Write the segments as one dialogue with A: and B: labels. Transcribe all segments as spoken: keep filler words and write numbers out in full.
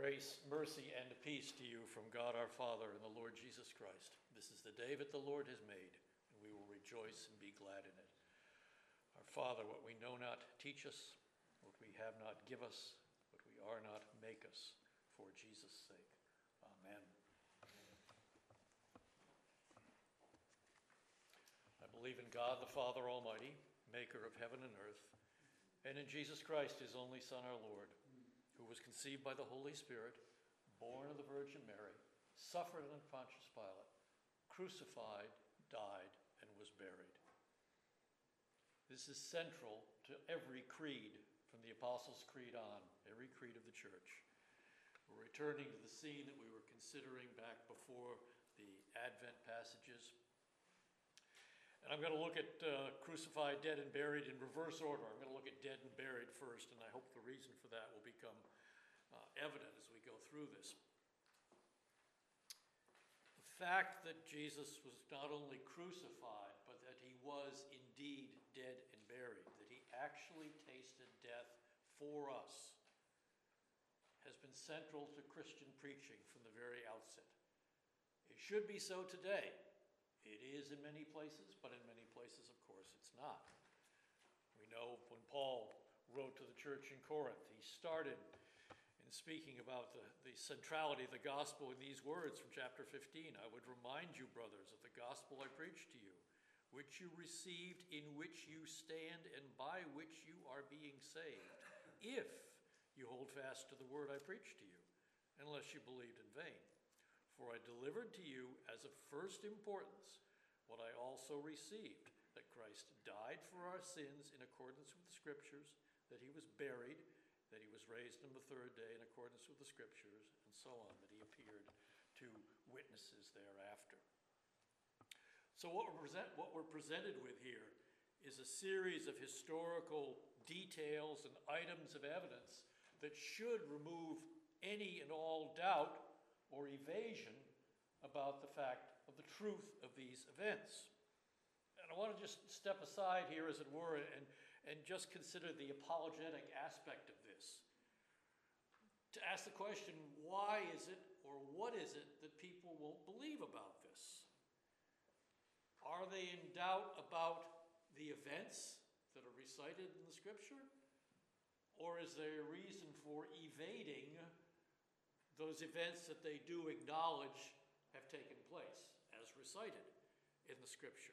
A: Grace, mercy, and peace to you from God our Father and the Lord Jesus Christ. This is the day that the Lord has made, and we will rejoice and be glad in it. Our Father, what we know not, teach us. What we have not, give us. What we are not, make us. For Jesus' sake. Amen. I believe in God the Father Almighty, maker of heaven and earth, and in Jesus Christ, his only Son, our Lord, who was conceived by the Holy Spirit, born of the Virgin Mary, suffered under Pontius Pilate, crucified, died, and was buried. This is central to every creed from the Apostles' Creed on, every creed of the church. We're returning to the scene that we were considering back before the Advent passages. And I'm going to look at uh, crucified, dead, and buried in reverse order. I'm going to look at dead and buried first, and I hope the reason for that will become uh, evident as we go through this. The fact that Jesus was not only crucified, but that he was indeed dead and buried, that he actually tasted death for us, has been central to Christian preaching from the very outset. It should be so today. It is in many places, but in many places, of course, it's not. We know when Paul wrote to the church in Corinth, he started in speaking about the, the centrality of the gospel in these words from chapter fifteen. I would remind you, brothers, of the gospel I preached to you, which you received, in which you stand, and by which you are being saved, if you hold fast to the word I preached to you, unless you believed in vain. For I delivered to you as of first importance what I also received, that Christ died for our sins in accordance with the Scriptures, that he was buried, that he was raised on the third day in accordance with the Scriptures, and so on, that he appeared to witnesses thereafter. So what we're, present, what we're presented with here is a series of historical details and items of evidence that should remove any and all doubt or evasion about the fact of the truth of these events. And I want to just step aside here, as it were, and, and just consider the apologetic aspect of this. To ask the question, why is it, or what is it, that people won't believe about this? Are they in doubt about the events that are recited in the Scripture? Or is there a reason for evading those events that they do acknowledge have taken place, as recited in the Scripture?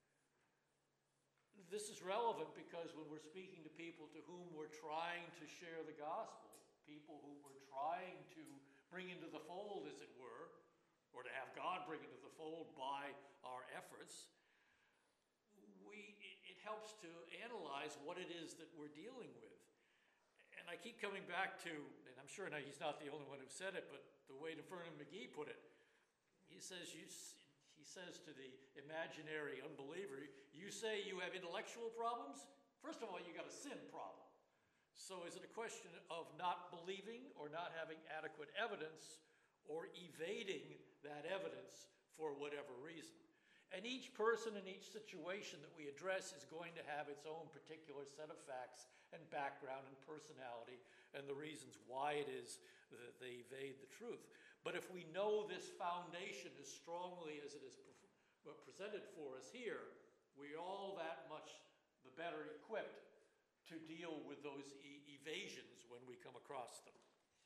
A: This is relevant because when we're speaking to people to whom we're trying to share the gospel, people who we're trying to bring into the fold, as it were, or to have God bring into the fold by our efforts, we, it helps to analyze what it is that we're dealing with. And I keep coming back to, and I'm sure now he's not the only one who said it, but the way that Vernon McGee put it, he says, you, he says to the imaginary unbeliever, you say you have intellectual problems? First of all, you got a sin problem. So is it a question of not believing or not having adequate evidence or evading that evidence for whatever reason? And each person in each situation that we address is going to have its own particular set of facts and background and personality and the reasons why it is that they evade the truth. But if we know this foundation as strongly as it is pre- presented for us here, we're all that much the better equipped to deal with those e- evasions when we come across them.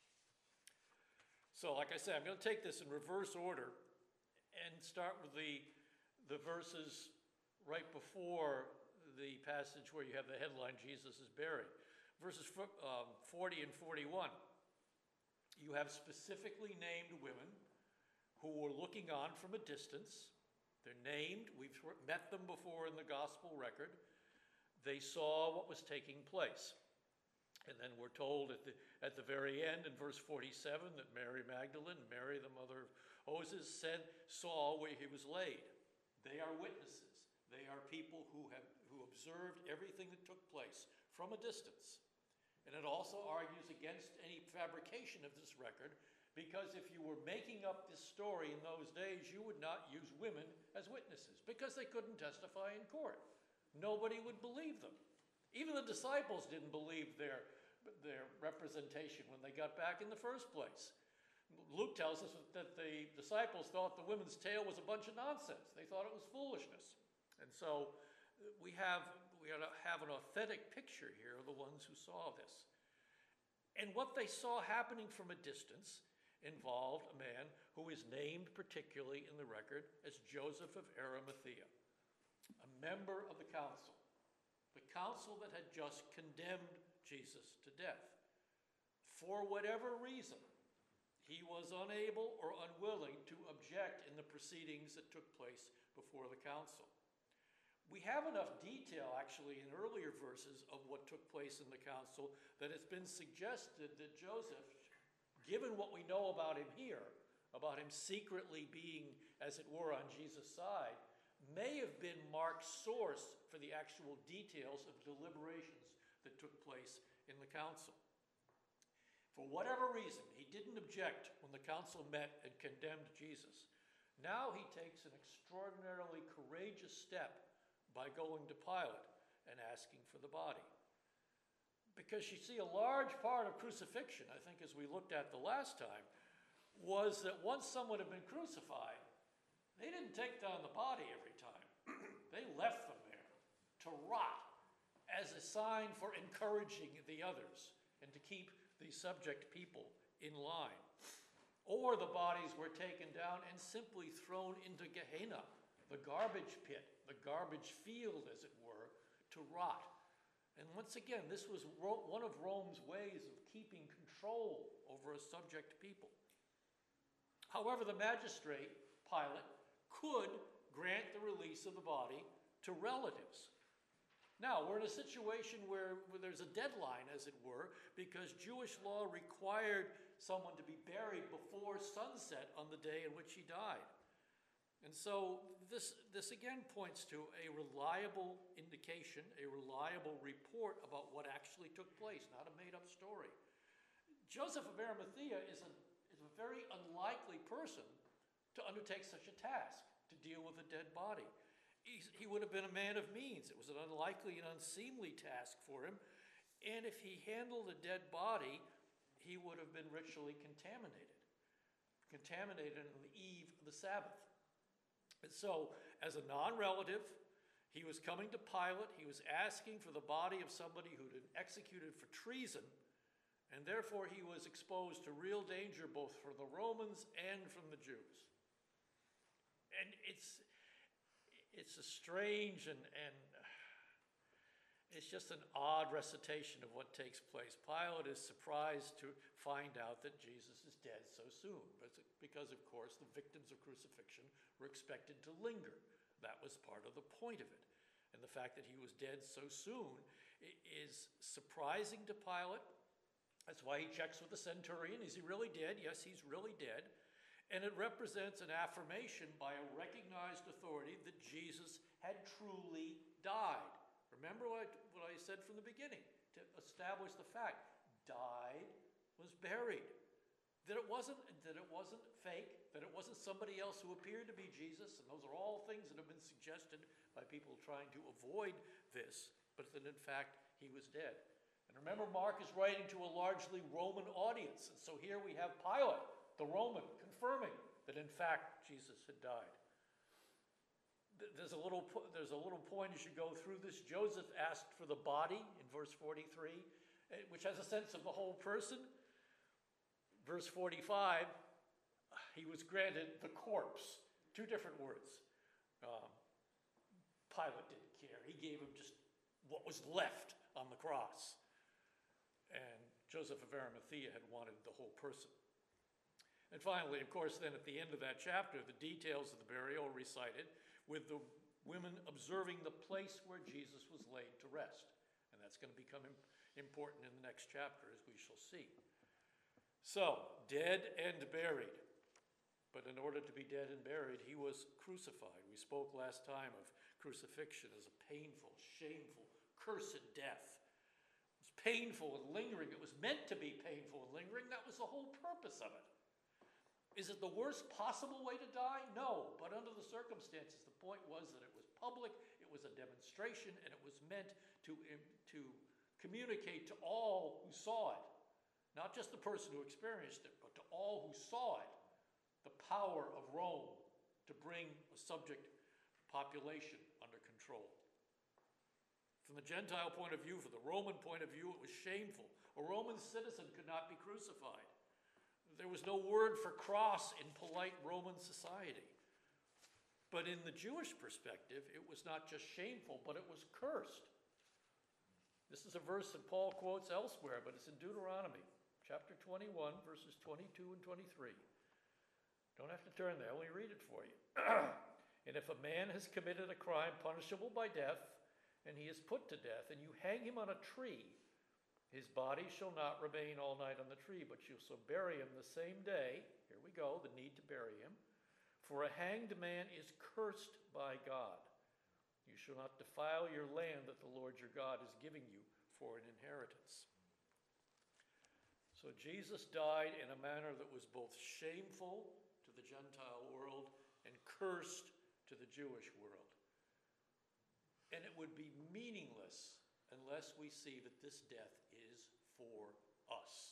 A: So like I said, I'm going to take this in reverse order and start with the the verses right before the passage where you have the headline, Jesus is buried. Verses um, forty and forty-one, you have specifically named women who were looking on from a distance. They're named, we've met them before in the gospel record. They saw what was taking place. And then we're told at the, at the very end in verse forty-seven that Mary Magdalene, Mary the mother of Moses, said, saw where he was laid. They are witnesses. They are people who have who observed everything that took place from a distance. And it also argues against any fabrication of this record, because if you were making up this story in those days, you would not use women as witnesses, because they couldn't testify in court. Nobody would believe them. Even the disciples didn't believe their, their representation when they got back in the first place. Luke tells us that the disciples thought the women's tale was a bunch of nonsense. They thought it was foolishness. And so we have, we have an authentic picture here of the ones who saw this. And what they saw happening from a distance involved a man who is named particularly in the record as Joseph of Arimathea, a member of the council, the council that had just condemned Jesus to death. For whatever reason, he was unable or unwilling to object in the proceedings that took place before the council. We have enough detail, actually, in earlier verses of what took place in the council that it's been suggested that Joseph, given what we know about him here, about him secretly being, as it were, on Jesus' side, may have been Mark's source for the actual details of deliberations that took place in the council. For whatever reason, he didn't object when the council met and condemned Jesus. Now he takes an extraordinarily courageous step by going to Pilate and asking for the body. Because you see, a large part of crucifixion, I think as we looked at the last time, was that once someone had been crucified, they didn't take down the body every time. They left them there to rot as a sign for encouraging the others and to keep the subject people in line. Or the bodies were taken down and simply thrown into Gehenna, the garbage pit, the garbage field, as it were, to rot. And once again, this was one of Rome's ways of keeping control over a subject people. However, the magistrate, Pilate, could grant the release of the body to relatives. Now, we're in a situation where, where there's a deadline, as it were, because Jewish law required someone to be buried before sunset on the day in which he died. And so this, this again points to a reliable indication, a reliable report about what actually took place, not a made-up story. Joseph of Arimathea is a, is a very unlikely person to undertake such a task, to deal with a dead body. He's, he would have been a man of means. It was an unlikely and unseemly task for him. And if he handled a dead body, he would have been ritually contaminated. Contaminated on the eve of the Sabbath. And so, as a non-relative, he was coming to Pilate. He was asking for the body of somebody who'd been executed for treason. And therefore, he was exposed to real danger both for the Romans and from the Jews. And it's... It's a strange and, and it's just an odd recitation of what takes place. Pilate is surprised to find out that Jesus is dead so soon, because, of course, the victims of crucifixion were expected to linger. That was part of the point of it. And the fact that he was dead so soon is surprising to Pilate. That's why he checks with the centurion. Is he really dead? Yes, he's really dead. And it represents an affirmation by a recognized authority that Jesus had truly died. Remember what I, what I said from the beginning, to establish the fact, died, was buried. That it wasn't, that it wasn't fake, that it wasn't somebody else who appeared to be Jesus, and those are all things that have been suggested by people trying to avoid this, but that in fact he was dead. And remember, Mark is writing to a largely Roman audience, and so here we have Pilate, the Roman, confirming that in fact Jesus had died. There's a little, there's a little point as you go through this. Joseph asked for the body in verse forty-three, which has a sense of the whole person. Verse forty-five, he was granted the corpse. Two different words. Um, Pilate didn't care. He gave him just what was left on the cross. And Joseph of Arimathea had wanted the whole person. And finally, of course, then at the end of that chapter, the details of the burial are recited with the women observing the place where Jesus was laid to rest. And that's going to become important in the next chapter, as we shall see. So, dead and buried. But in order to be dead and buried, he was crucified. We spoke last time of crucifixion as a painful, shameful, cursed death. It was painful and lingering. It was meant to be painful and lingering. That was the whole purpose of it. Is it the worst possible way to die? No, but under the circumstances, the point was that it was public, it was a demonstration, and it was meant to, to communicate to all who saw it, not just the person who experienced it, but to all who saw it, the power of Rome to bring a subject population under control. From the Gentile point of view, from the Roman point of view, it was shameful. A Roman citizen could not be crucified. There was no word for cross in polite Roman society. But in the Jewish perspective, it was not just shameful, but it was cursed. This is a verse that Paul quotes elsewhere, but it's in Deuteronomy, chapter twenty-one, verses twenty-two and twenty-three. Don't have to turn there, I'll only read it for you. And if a man has committed a crime punishable by death, and he is put to death, and you hang him on a tree, his body shall not remain all night on the tree, but you shall bury him the same day. Here we go, the need to bury him. For a hanged man is cursed by God. You shall not defile your land that the Lord your God is giving you for an inheritance. So Jesus died in a manner that was both shameful to the Gentile world and cursed to the Jewish world. And it would be meaningless unless we see that this death is for us.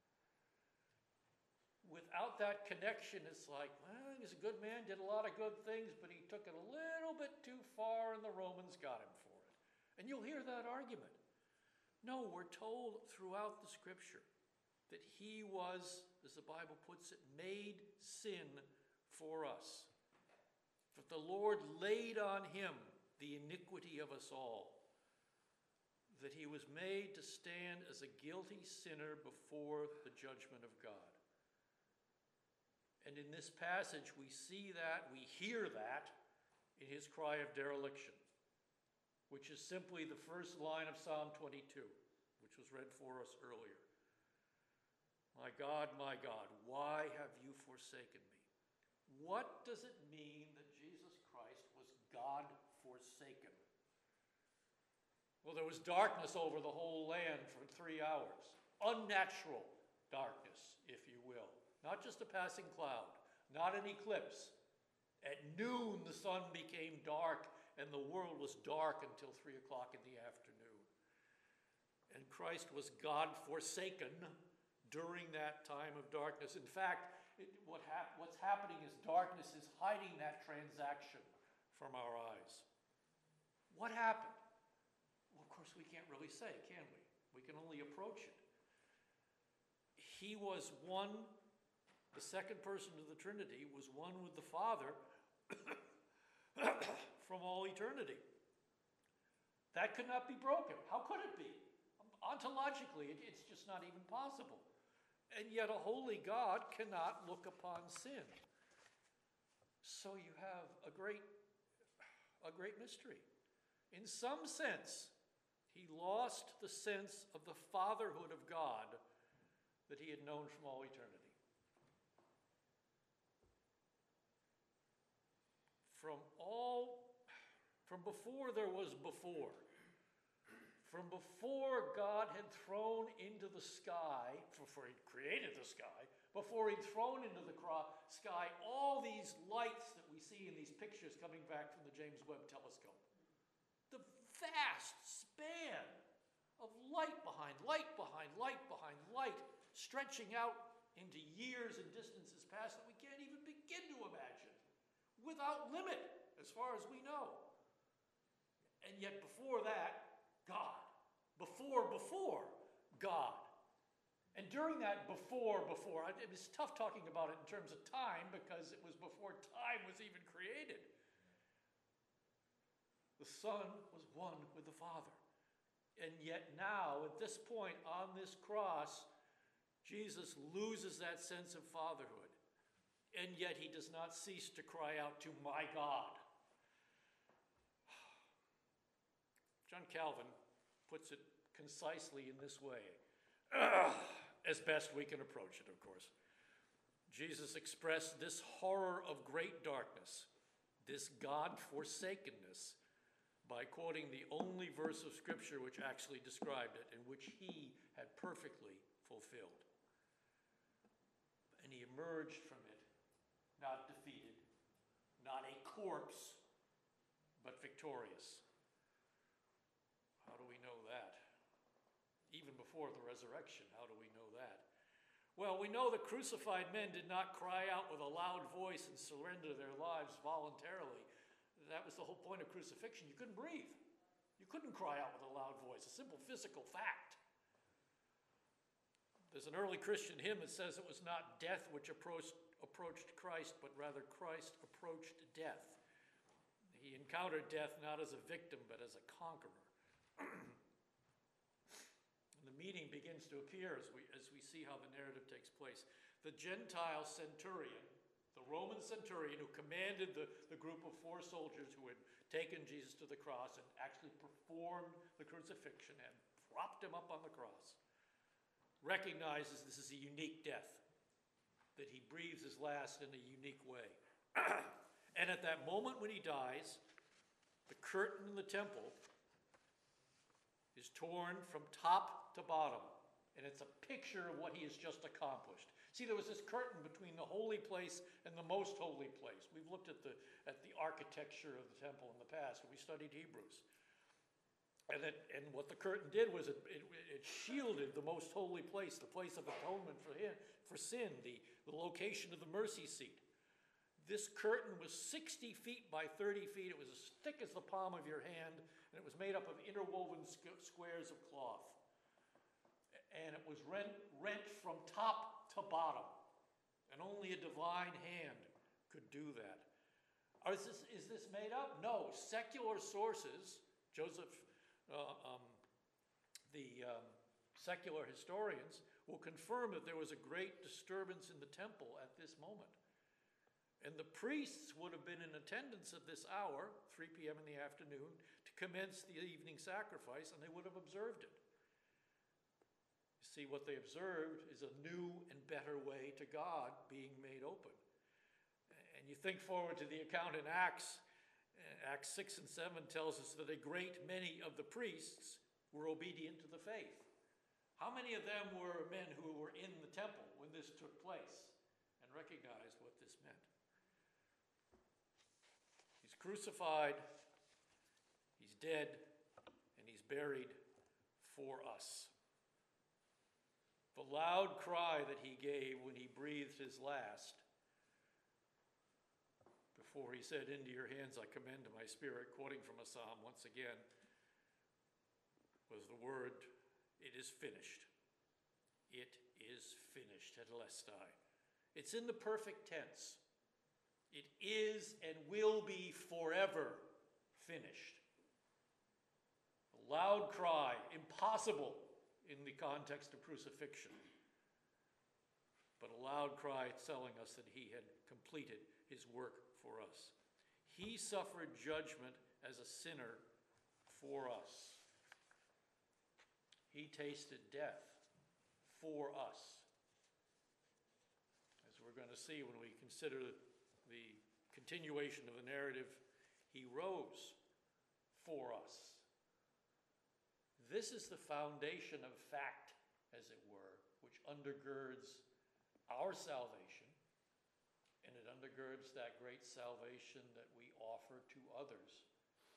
A: Without that connection, it's like, well, he's a good man, did a lot of good things, but he took it a little bit too far and the Romans got him for it. And you'll hear that argument. No, we're told throughout the scripture that he was, as the Bible puts it, made sin for us. That the Lord laid on him the iniquity of us all. That he was made to stand as a guilty sinner before the judgment of God. And in this passage, we see that, we hear that in his cry of dereliction, which is simply the first line of Psalm twenty-two, which was read for us earlier. My God, my God, why have you forsaken me? What does it mean that Jesus Christ was God forsaken? Well, there was darkness over the whole land for three hours. Unnatural darkness, if you will. Not just a passing cloud, not an eclipse. At noon, the sun became dark, and the world was dark until three o'clock in the afternoon. And Christ was God forsaken during that time of darkness. In fact, it, what hap- what's happening is darkness is hiding that transaction from our eyes. What happened? Well, of course, we can't really say, can we? We can only approach it. He was one. The second person of the Trinity was one with the Father from all eternity. That could not be broken. How could it be? Ontologically, it, it's just not even possible. And yet a holy God cannot look upon sin. So you have a great, a great mystery. In some sense, he lost the sense of the fatherhood of God that he had known from all eternity. From all, from before there was before, from before God had thrown into the sky, before he'd created the sky, before he'd thrown into the sky all these lights that we see in these pictures coming back from the James Webb Telescope. The vast span of light behind light behind light behind light, stretching out into years and distances past that we can't even begin to imagine. Without limit, as far as we know. And yet before that, God. Before, before, God. And during that before, before, it was tough talking about it in terms of time because it was before time was even created. The Son was one with the Father. And yet now, at this point on this cross, Jesus loses that sense of fatherhood. And yet he does not cease to cry out to my God. John Calvin puts it concisely in this way, as best we can approach it, of course. Jesus expressed this horror of great darkness, this God-forsakenness, by quoting the only verse of Scripture which actually described it and which he had perfectly fulfilled. And he emerged from it not defeated, not a corpse, but victorious. How do we know that? before the resurrection. How do we know that? Well, we know that crucified men did not cry out with a loud voice and surrender their lives voluntarily. That was the whole point of crucifixion. You couldn't breathe. You couldn't cry out with a loud voice, a simple physical fact. There's an early Christian hymn that says it was not death which approached, approached Christ, but rather Christ approached death. He encountered death not as a victim, but as a conqueror. And the meaning begins to appear as we, as we see how the narrative takes place. The Gentile centurion, the Roman centurion who commanded the, the group of four soldiers who had taken Jesus to the cross and actually performed the crucifixion and propped him up on the cross, recognizes this is a unique death, that he breathes his last in a unique way. And at that moment when he dies, the curtain in the temple is torn from top to bottom, and it's a picture of what he has just accomplished. See, there was this curtain between the holy place and the most holy place. We've looked at the, at the architecture of the temple in the past when we studied Hebrews. And, it, and what the curtain did was it, it, it shielded the most holy place, the place of atonement for, him, for sin, the, the location of the mercy seat. This curtain was sixty feet by thirty feet. It was as thick as the palm of your hand, and it was made up of interwoven squares of cloth. And it was rent, rent from top to bottom, and only a divine hand could do that. Is this, is this made up? No. Secular sources, Joseph, uh, um, the um, secular historians, will confirm that there was a great disturbance in the temple at this moment. And the priests would have been in attendance at this hour, three p.m. in the afternoon, to commence the evening sacrifice, and they would have observed it. You see, what they observed is a new and better way to God being made open. And you think forward to the account in Acts. Acts six and seven tells us that a great many of the priests were obedient to the faith. How many of them were men who were in the temple when this took place and recognized what this meant? He's crucified, he's dead, and he's buried for us. The loud cry that he gave when he breathed his last, before he said, "Into your hands I commend my spirit," quoting from a psalm once again, was the word, "It is finished." It is finished, tetelestai. It's in the perfect tense. It is and will be forever finished. A loud cry, impossible in the context of crucifixion, but a loud cry telling us that he had completed his work for us. He suffered judgment as a sinner for us. He tasted death for us. As we're going to see when we consider the continuation of the narrative, he rose for us. This is the foundation of fact, as it were, which undergirds our salvation, and it undergirds that great salvation that we offer to others,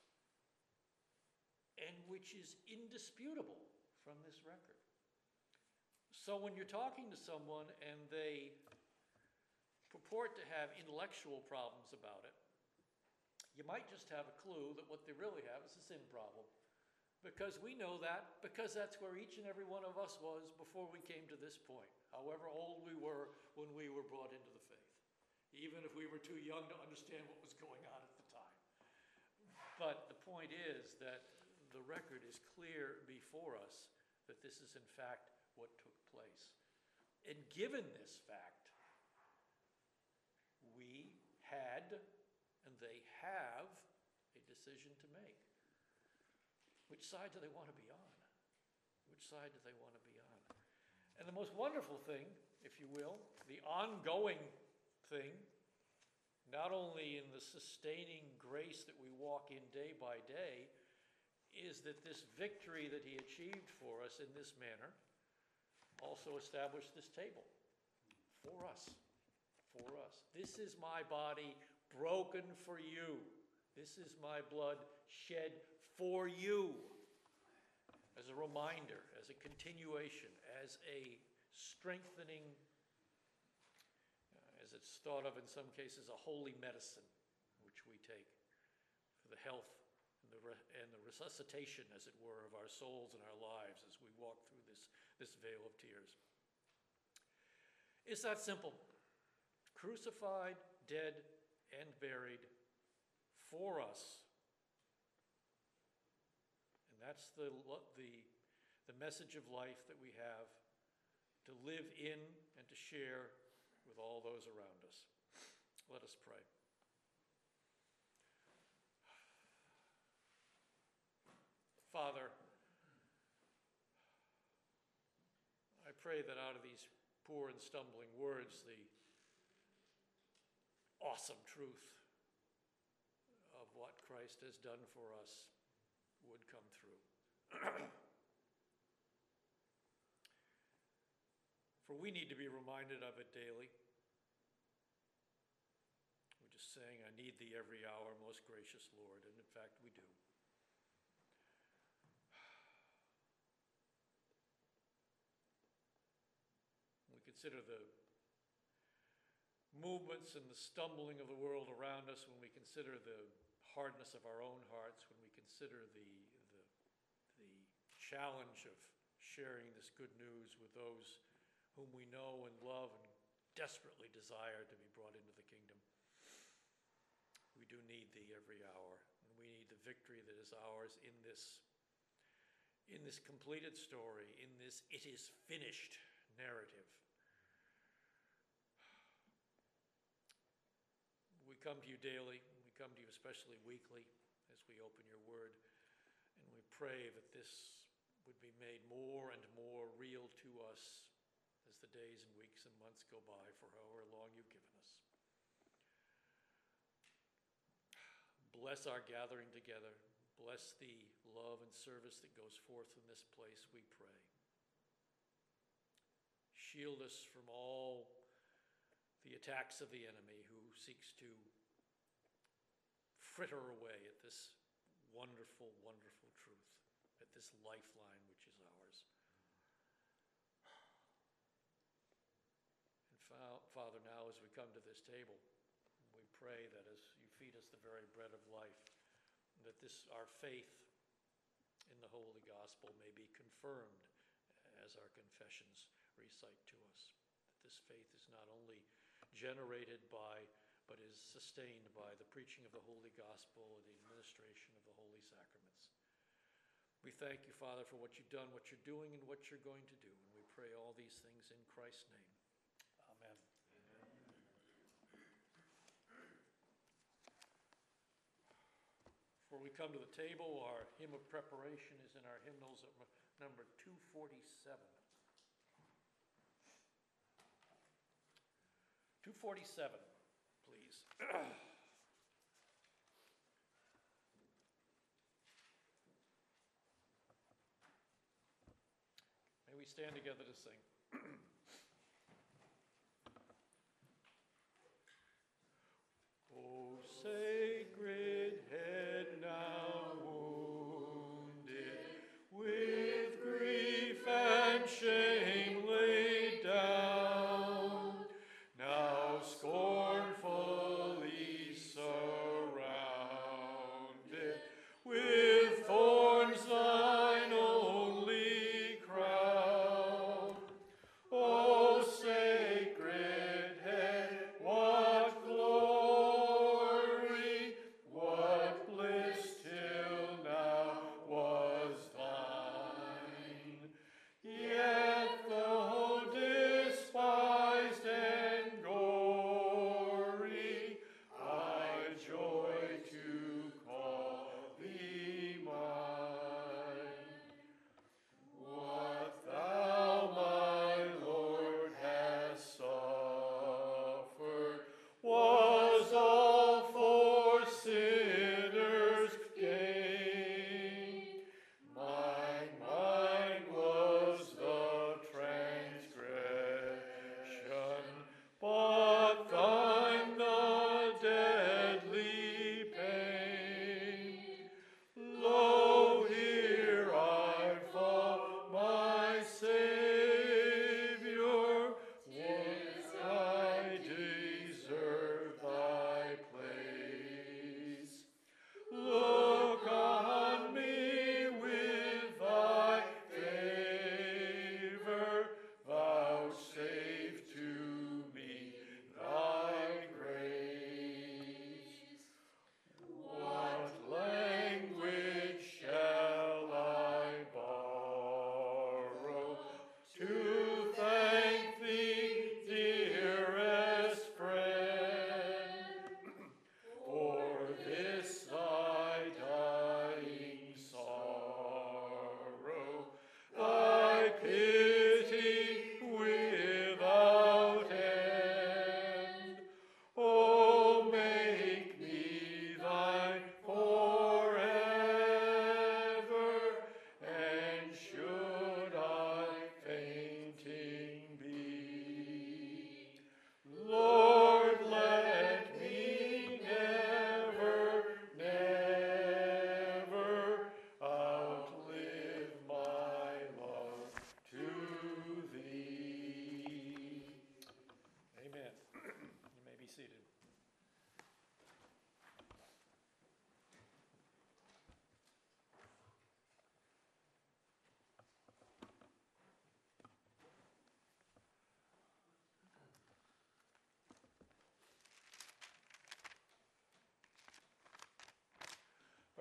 A: and which is indisputable from this record. So when you're talking to someone and they purport to have intellectual problems about it, you might just have a clue that what they really have is a sin problem. Because we know that, because that's where each and every one of us was before we came to this point, however old we were when we were brought into the faith, even if we were too young to understand what was going on at the time. But the point is that the record is clear before us that this is in fact what took place. And given this fact, we had, and they have, a decision to make. Which side do they want to be on? Which side do they want to be on? And the most wonderful thing, if you will, the ongoing thing, not only in the sustaining grace that we walk in day by day, is that this victory that he achieved for us in this manner also established this table for us. For us. This is my body broken for you. This is my blood shed for you. as a reminder, as a continuation, as a strengthening, uh, as it's thought of in some cases, a holy medicine which we take for the health and the, re- and the resuscitation, as it were, of our souls and our lives as we walk through this, this vale of tears. It's that simple. Crucified, dead, and buried for us. And that's the, the, the message of life that we have to live in and to share with all those around us. Let us pray. Father, I pray that out of these poor and stumbling words, the awesome truth of what Christ has done for us would come through. For we need to be reminded of it daily. We're just saying, I need thee every hour, most gracious Lord, and in fact we do. We consider the movements and the stumbling of the world around us, when we consider the hardness of our own hearts, when we consider the, the, the challenge of sharing this good news with those whom we know and love and desperately desire to be brought into the kingdom. We do need thee every hour, and we need the victory that is ours in this, in this completed story, in this it is finished narrative. We come to you daily, we come to you especially weekly as we open your word, and we pray that this would be made more and more real to us as the days and weeks and months go by, for however long you've given us. Bless our gathering together. Bless the love and service that goes forth in this place, we pray. Shield us from all the attacks of the enemy who seeks to fritter away at this wonderful, wonderful truth, at this lifeline which is ours. And Father, now as we come to this table, we pray that as you feed us the very bread of life, that this, our faith in the Holy Gospel, may be confirmed as our confessions recite to us. That this faith is not only generated by, but is sustained by the preaching of the Holy Gospel and the administration of the Holy Sacraments. We thank you, Father, for what you've done, what you're doing, and what you're going to do. And we pray all these things in Christ's name. Amen. Before we come to the table, our hymn of preparation is in our hymnals at number two forty-seven. two forty-seven, please. May we stand together to sing. O sacred head now wounded, with grief and shame laid down, now scornfully surrounded, with thorns thine only crown. O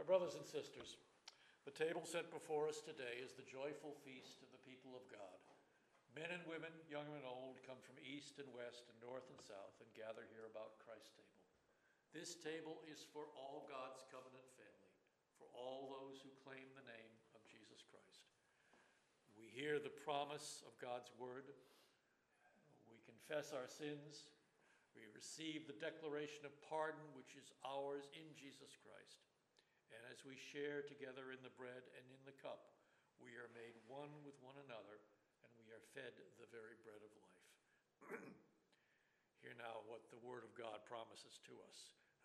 A: My brothers and sisters, the table set before us today is the joyful feast of the people of God. Men and women, young and old, come from east and west and north and south and gather here about Christ's table. This table is for all God's covenant family, for all those who claim the name of Jesus Christ. We hear the promise of God's word. We confess our sins. We receive the declaration of pardon, which is ours in Jesus Christ. And as we share together in the bread and in the cup, we are made one with one another, and we are fed the very bread of life. Hear now what the word of God promises to us.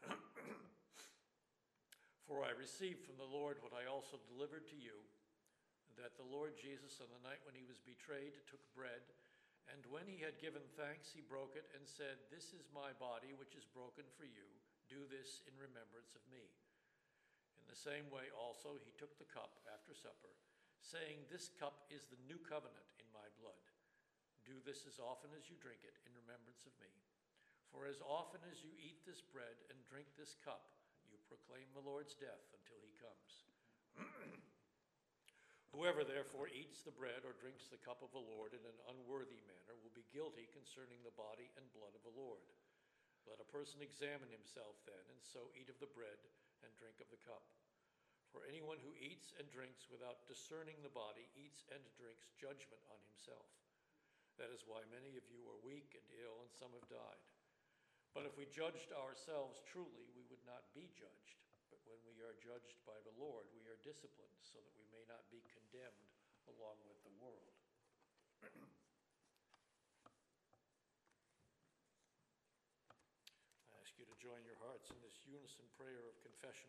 A: For I received from the Lord what I also delivered to you, that the Lord Jesus, on the night when he was betrayed, took bread, and when he had given thanks, he broke it and said, "This is my body, which is broken for you. Do this in remembrance of me." In the same way also he took the cup after supper, saying, "This cup is the new covenant in my blood. Do this as often as you drink it in remembrance of me. For as often as you eat this bread and drink this cup, you proclaim the Lord's death until he comes. Whoever therefore eats the bread or drinks the cup of the Lord in an unworthy manner will be guilty concerning the body and blood of the Lord. Let a person examine himself then, and so eat of the bread and drink of the cup. For anyone who eats and drinks without discerning the body eats and drinks judgment on himself. That is why many of you are weak and ill, and some have died. But if we judged ourselves truly, we would not be judged. But when we are judged by the Lord, we are disciplined, so that we may not be condemned along with the world. I ask you to join your hearts in this unison prayer of confession.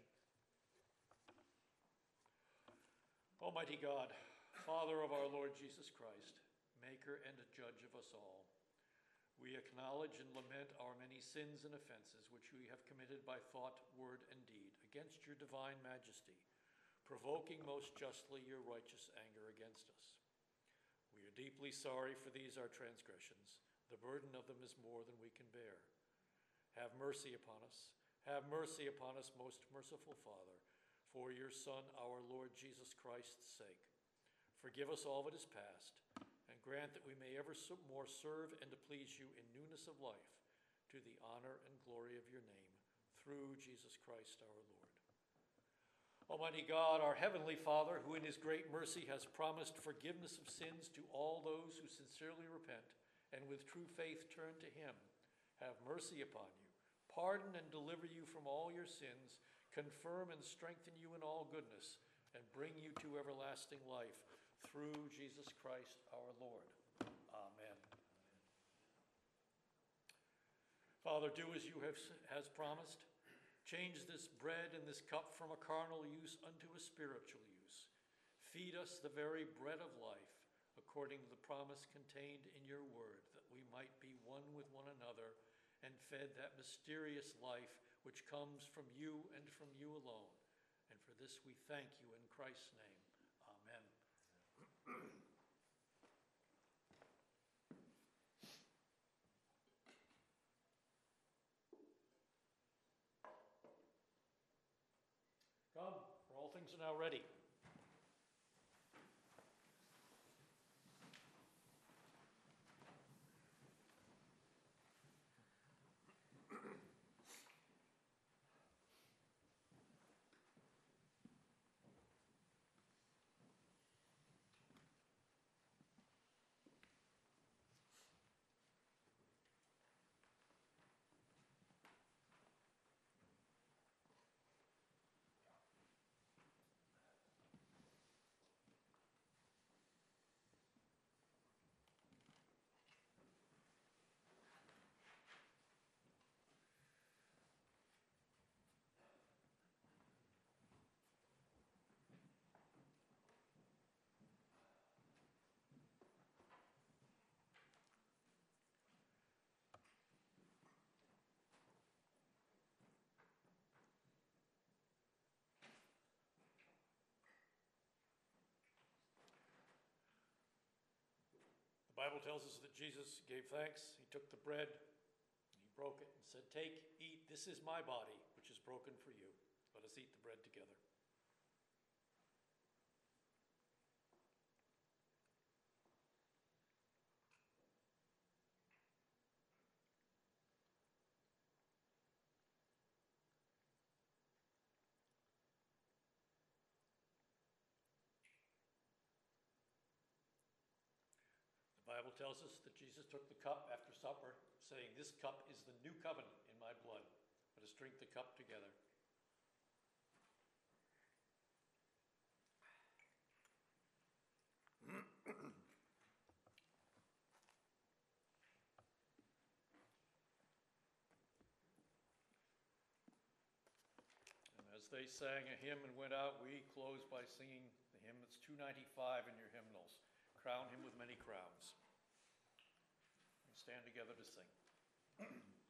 A: Almighty God, Father of our Lord Jesus Christ, maker and judge of us all, we acknowledge and lament our many sins and offenses which we have committed by thought, word, and deed against your divine majesty, provoking most justly your righteous anger against us. We are deeply sorry for these our transgressions. The burden of them is more than we can bear. Have mercy upon us. Have mercy upon us, most merciful Father, for your Son, our Lord Jesus Christ's sake. Forgive us all that is past, and grant that we may ever more serve and to please you in newness of life, to the honor and glory of your name, through Jesus Christ our Lord. Almighty God, our heavenly Father, who in his great mercy has promised forgiveness of sins to all those who sincerely repent and with true faith turn to him, have mercy upon you, pardon and deliver you from all your sins, confirm and strengthen you in all goodness, and bring you to everlasting life, through Jesus Christ our Lord. Amen. Father, do as you have has promised. Change this bread and this cup from a carnal use unto a spiritual use. Feed us the very bread of life, according to the promise contained in your word, that we might be one with one another and fed that mysterious life which comes from you and from you alone. And for this we thank you in Christ's name. Amen. Come, for all things are now ready. The Bible tells us that Jesus gave thanks. He took the bread, he broke it, and said, "Take, eat, this is my body, which is broken for you." Let us eat the bread together. tells us that Jesus took the cup after supper, saying, "This cup is the new covenant in my blood. Let us drink the cup together." And as they sang a hymn and went out, we close by singing the hymn that's two ninety-five in your hymnals, "Crown him with many crowns." We stand together to sing.